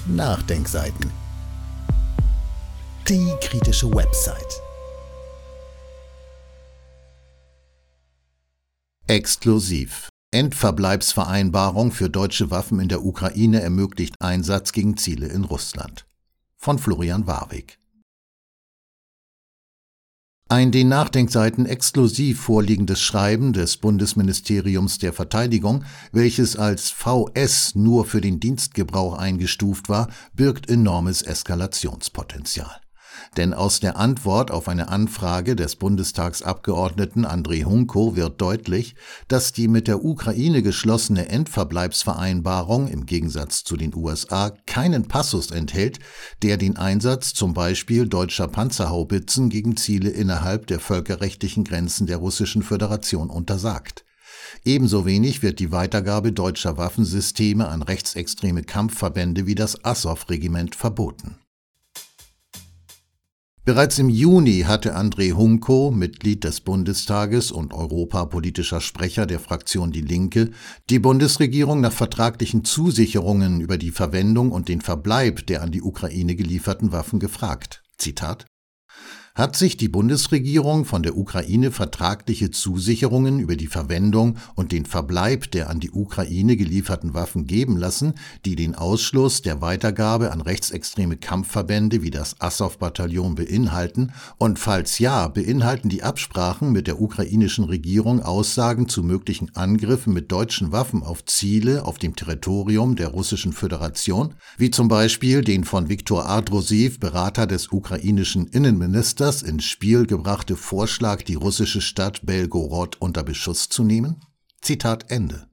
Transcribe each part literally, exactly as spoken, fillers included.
Nachdenkseiten. Die kritische Website. Exklusiv. Endverbleibsvereinbarung für deutsche Waffen in der Ukraine ermöglicht Einsatz gegen Ziele in Russland. Von Florian Warwick. Ein den Nachdenkseiten exklusiv vorliegendes Schreiben des Bundesministeriums der Verteidigung, welches als V S nur für den Dienstgebrauch eingestuft war, birgt enormes Eskalationspotenzial. Denn aus der Antwort auf eine Anfrage des Bundestagsabgeordneten André Hunko wird deutlich, dass die mit der Ukraine geschlossene Endverbleibsvereinbarung im Gegensatz zu den U S A keinen Passus enthält, der den Einsatz zum Beispiel deutscher Panzerhaubitzen gegen Ziele innerhalb der völkerrechtlichen Grenzen der Russischen Föderation untersagt. Ebenso wenig wird die Weitergabe deutscher Waffensysteme an rechtsextreme Kampfverbände wie das Asow-Regiment verboten. Bereits im Juni hatte André Hunko, Mitglied des Bundestages und europapolitischer Sprecher der Fraktion Die Linke, die Bundesregierung nach vertraglichen Zusicherungen über die Verwendung und den Verbleib der an die Ukraine gelieferten Waffen gefragt. Zitat: Hat sich die Bundesregierung von der Ukraine vertragliche Zusicherungen über die Verwendung und den Verbleib der an die Ukraine gelieferten Waffen geben lassen, die den Ausschluss der Weitergabe an rechtsextreme Kampfverbände wie das Asow-Bataillon beinhalten? Und falls ja, beinhalten die Absprachen mit der ukrainischen Regierung Aussagen zu möglichen Angriffen mit deutschen Waffen auf Ziele auf dem Territorium der Russischen Föderation, wie zum Beispiel den von Viktor Adrosiw, Berater des ukrainischen Innenministers, ins Spiel gebrachte Vorschlag, die russische Stadt Belgorod unter Beschuss zu nehmen? Zitat Ende.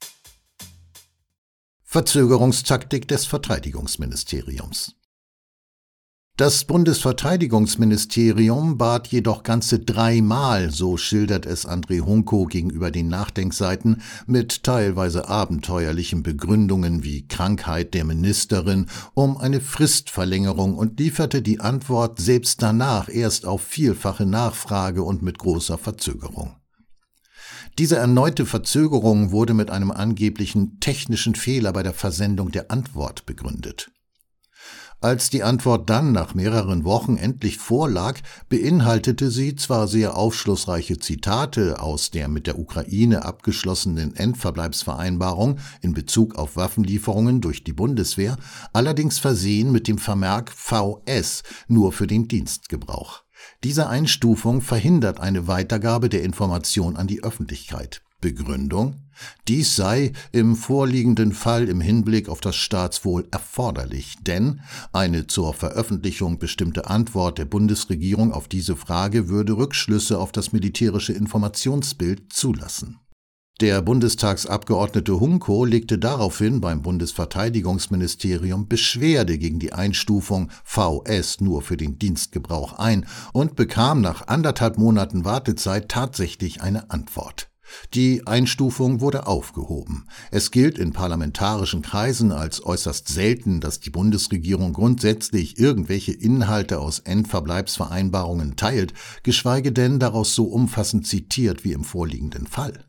Verzögerungstaktik des Verteidigungsministeriums. Das Bundesverteidigungsministerium bat jedoch ganze dreimal, so schildert es André Hunko gegenüber den Nachdenkseiten, mit teilweise abenteuerlichen Begründungen wie Krankheit der Ministerin um eine Fristverlängerung und lieferte die Antwort selbst danach erst auf vielfache Nachfrage und mit großer Verzögerung. Diese erneute Verzögerung wurde mit einem angeblichen technischen Fehler bei der Versendung der Antwort begründet. Als die Antwort dann nach mehreren Wochen endlich vorlag, beinhaltete sie zwar sehr aufschlussreiche Zitate aus der mit der Ukraine abgeschlossenen Endverbleibsvereinbarung in Bezug auf Waffenlieferungen durch die Bundeswehr, allerdings versehen mit dem Vermerk V S nur für den Dienstgebrauch. Diese Einstufung verhindert eine Weitergabe der Information an die Öffentlichkeit. Begründung: Dies sei im vorliegenden Fall im Hinblick auf das Staatswohl erforderlich, denn eine zur Veröffentlichung bestimmte Antwort der Bundesregierung auf diese Frage würde Rückschlüsse auf das militärische Informationsbild zulassen. Der Bundestagsabgeordnete Hunko legte daraufhin beim Bundesverteidigungsministerium Beschwerde gegen die Einstufung V S nur für den Dienstgebrauch ein und bekam nach anderthalb Monaten Wartezeit tatsächlich eine Antwort. Die Einstufung wurde aufgehoben. Es gilt in parlamentarischen Kreisen als äußerst selten, dass die Bundesregierung grundsätzlich irgendwelche Inhalte aus Endverbleibsvereinbarungen teilt, geschweige denn daraus so umfassend zitiert wie im vorliegenden Fall.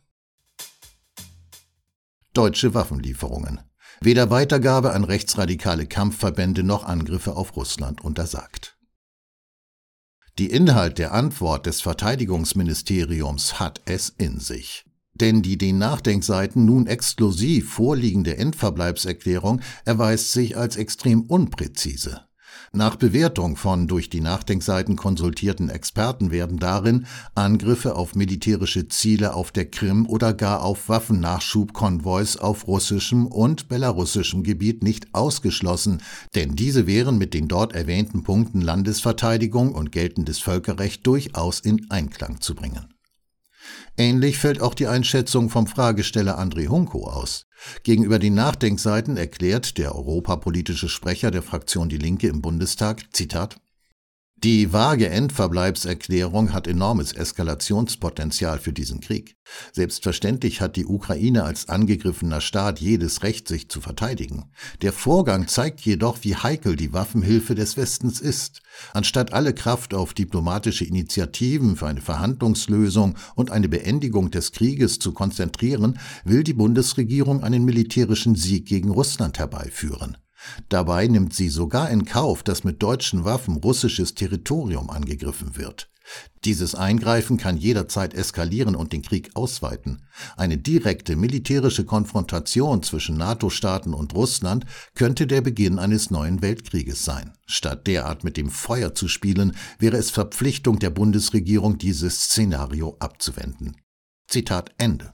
Deutsche Waffenlieferungen. Weder Weitergabe an rechtsradikale Kampfverbände noch Angriffe auf Russland untersagt. Die Inhalt der Antwort des Verteidigungsministeriums hat es in sich. Denn die den Nachdenkseiten nun exklusiv vorliegende Endverbleibserklärung erweist sich als extrem unpräzise. Nach Bewertung von durch die Nachdenkseiten konsultierten Experten werden darin Angriffe auf militärische Ziele auf der Krim oder gar auf Waffennachschubkonvois auf russischem und belarussischem Gebiet nicht ausgeschlossen, denn diese wären mit den dort erwähnten Punkten Landesverteidigung und geltendes Völkerrecht durchaus in Einklang zu bringen. Ähnlich fällt auch die Einschätzung vom Fragesteller André Hunko aus. Gegenüber den Nachdenkseiten erklärt der europapolitische Sprecher der Fraktion Die Linke im Bundestag, Zitat: Die vage Endverbleibserklärung hat enormes Eskalationspotenzial für diesen Krieg. Selbstverständlich hat die Ukraine als angegriffener Staat jedes Recht, sich zu verteidigen. Der Vorgang zeigt jedoch, wie heikel die Waffenhilfe des Westens ist. Anstatt alle Kraft auf diplomatische Initiativen für eine Verhandlungslösung und eine Beendigung des Krieges zu konzentrieren, will die Bundesregierung einen militärischen Sieg gegen Russland herbeiführen. Dabei nimmt sie sogar in Kauf, dass mit deutschen Waffen russisches Territorium angegriffen wird. Dieses Eingreifen kann jederzeit eskalieren und den Krieg ausweiten. Eine direkte militärische Konfrontation zwischen NATO-Staaten und Russland könnte der Beginn eines neuen Weltkrieges sein. Statt derart mit dem Feuer zu spielen, wäre es Verpflichtung der Bundesregierung, dieses Szenario abzuwenden. Zitat Ende.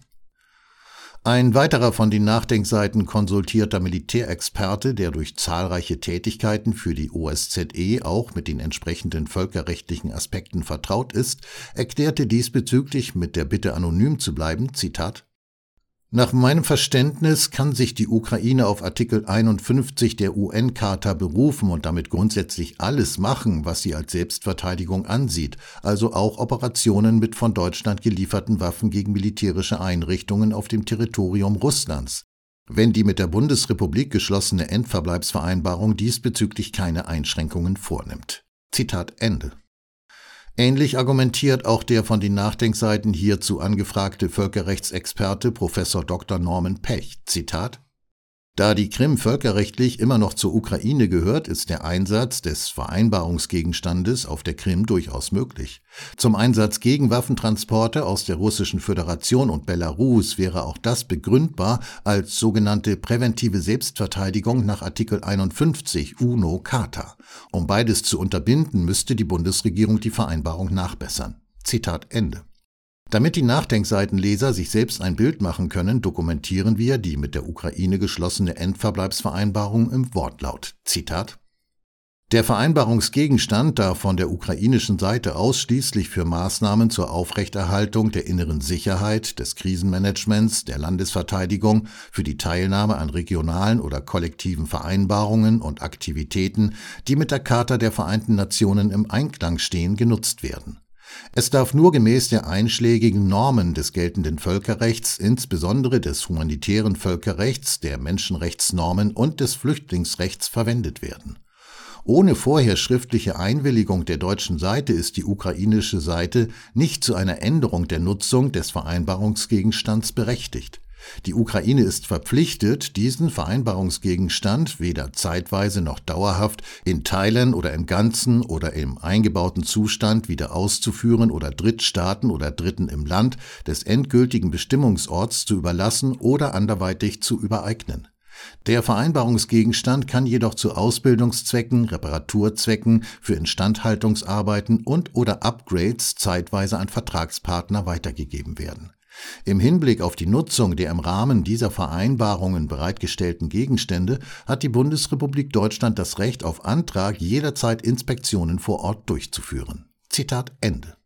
Ein weiterer von den Nachdenkseiten konsultierter Militärexperte, der durch zahlreiche Tätigkeiten für die O S Z E auch mit den entsprechenden völkerrechtlichen Aspekten vertraut ist, erklärte diesbezüglich mit der Bitte anonym zu bleiben, Zitat: Nach meinem Verständnis kann sich die Ukraine auf Artikel einundfünfzig der U N-Charta berufen und damit grundsätzlich alles machen, was sie als Selbstverteidigung ansieht, also auch Operationen mit von Deutschland gelieferten Waffen gegen militärische Einrichtungen auf dem Territorium Russlands, wenn die mit der Bundesrepublik geschlossene Endverbleibsvereinbarung diesbezüglich keine Einschränkungen vornimmt. Zitat Ende. Ähnlich argumentiert auch der von den Nachdenkseiten hierzu angefragte Völkerrechtsexperte Professor Doktor Norman Pech, Zitat: Da die Krim völkerrechtlich immer noch zur Ukraine gehört, ist der Einsatz des Vereinbarungsgegenstandes auf der Krim durchaus möglich. Zum Einsatz gegen Waffentransporte aus der Russischen Föderation und Belarus wäre auch das begründbar als sogenannte präventive Selbstverteidigung nach Artikel einundfünfzig UNO-Charta. Um beides zu unterbinden, müsste die Bundesregierung die Vereinbarung nachbessern. Zitat Ende. Damit die Nachdenkseitenleser sich selbst ein Bild machen können, dokumentieren wir die mit der Ukraine geschlossene Endverbleibsvereinbarung im Wortlaut. Zitat: Der Vereinbarungsgegenstand darf von der ukrainischen Seite ausschließlich für Maßnahmen zur Aufrechterhaltung der inneren Sicherheit, des Krisenmanagements, der Landesverteidigung, für die Teilnahme an regionalen oder kollektiven Vereinbarungen und Aktivitäten, die mit der Charta der Vereinten Nationen im Einklang stehen, genutzt werden. Es darf nur gemäß der einschlägigen Normen des geltenden Völkerrechts, insbesondere des humanitären Völkerrechts, der Menschenrechtsnormen und des Flüchtlingsrechts verwendet werden. Ohne vorher schriftliche Einwilligung der deutschen Seite ist die ukrainische Seite nicht zu einer Änderung der Nutzung des Vereinbarungsgegenstands berechtigt. Die Ukraine ist verpflichtet, diesen Vereinbarungsgegenstand weder zeitweise noch dauerhaft in Teilen oder im Ganzen oder im eingebauten Zustand wieder auszuführen oder Drittstaaten oder Dritten im Land des endgültigen Bestimmungsorts zu überlassen oder anderweitig zu übereignen. Der Vereinbarungsgegenstand kann jedoch zu Ausbildungszwecken, Reparaturzwecken, für Instandhaltungsarbeiten und/oder Upgrades zeitweise an Vertragspartner weitergegeben werden. Im Hinblick auf die Nutzung der im Rahmen dieser Vereinbarungen bereitgestellten Gegenstände hat die Bundesrepublik Deutschland das Recht, auf Antrag jederzeit Inspektionen vor Ort durchzuführen. Zitat Ende.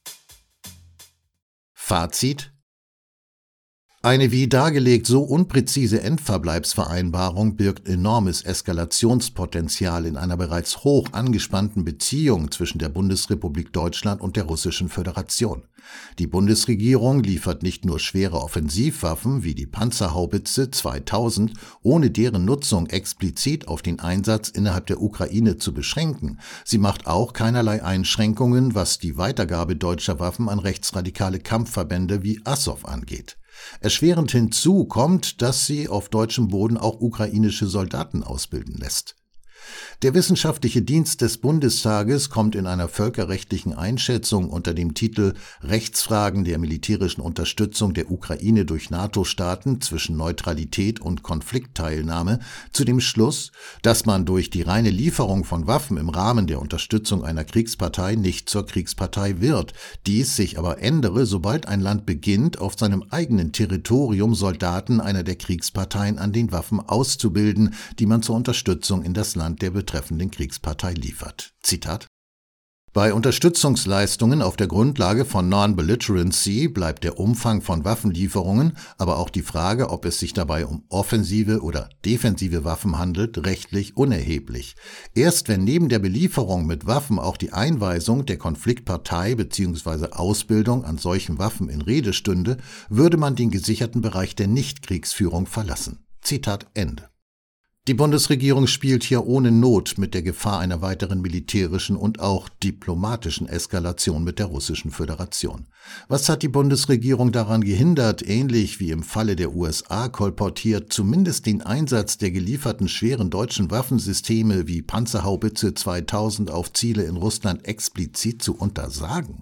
Fazit: Eine wie dargelegt so unpräzise Endverbleibsvereinbarung birgt enormes Eskalationspotenzial in einer bereits hoch angespannten Beziehung zwischen der Bundesrepublik Deutschland und der Russischen Föderation. Die Bundesregierung liefert nicht nur schwere Offensivwaffen wie die Panzerhaubitze zweitausend, ohne deren Nutzung explizit auf den Einsatz innerhalb der Ukraine zu beschränken. Sie macht auch keinerlei Einschränkungen, was die Weitergabe deutscher Waffen an rechtsradikale Kampfverbände wie Azov angeht. Erschwerend hinzu kommt, dass sie auf deutschem Boden auch ukrainische Soldaten ausbilden lässt. Der Wissenschaftliche Dienst des Bundestages kommt in einer völkerrechtlichen Einschätzung unter dem Titel Rechtsfragen der militärischen Unterstützung der Ukraine durch NATO-Staaten zwischen Neutralität und Konfliktteilnahme zu dem Schluss, dass man durch die reine Lieferung von Waffen im Rahmen der Unterstützung einer Kriegspartei nicht zur Kriegspartei wird, dies sich aber ändere, sobald ein Land beginnt, auf seinem eigenen Territorium Soldaten einer der Kriegsparteien an den Waffen auszubilden, die man zur Unterstützung in das Land der betreffenden Kriegspartei liefert. Zitat: Bei Unterstützungsleistungen auf der Grundlage von Non-Belligerency bleibt der Umfang von Waffenlieferungen, aber auch die Frage, ob es sich dabei um offensive oder defensive Waffen handelt, rechtlich unerheblich. Erst wenn neben der Belieferung mit Waffen auch die Einweisung der Konfliktpartei bzw. Ausbildung an solchen Waffen in Rede stünde, würde man den gesicherten Bereich der Nichtkriegsführung verlassen. Zitat Ende. Die Bundesregierung spielt hier ohne Not mit der Gefahr einer weiteren militärischen und auch diplomatischen Eskalation mit der Russischen Föderation. Was hat die Bundesregierung daran gehindert, ähnlich wie im Falle der U S A kolportiert, zumindest den Einsatz der gelieferten schweren deutschen Waffensysteme wie Panzerhaubitze zweitausend auf Ziele in Russland explizit zu untersagen?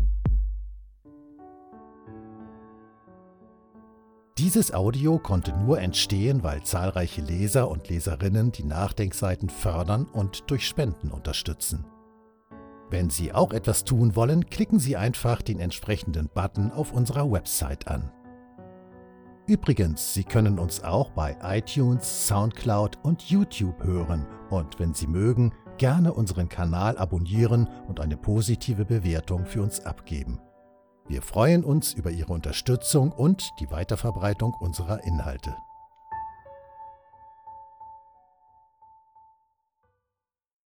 Dieses Audio konnte nur entstehen, weil zahlreiche Leser und Leserinnen die Nachdenkseiten fördern und durch Spenden unterstützen. Wenn Sie auch etwas tun wollen, klicken Sie einfach den entsprechenden Button auf unserer Website an. Übrigens, Sie können uns auch bei iTunes, Soundcloud und YouTube hören und wenn Sie mögen, gerne unseren Kanal abonnieren und eine positive Bewertung für uns abgeben. Wir freuen uns über Ihre Unterstützung und die Weiterverbreitung unserer Inhalte.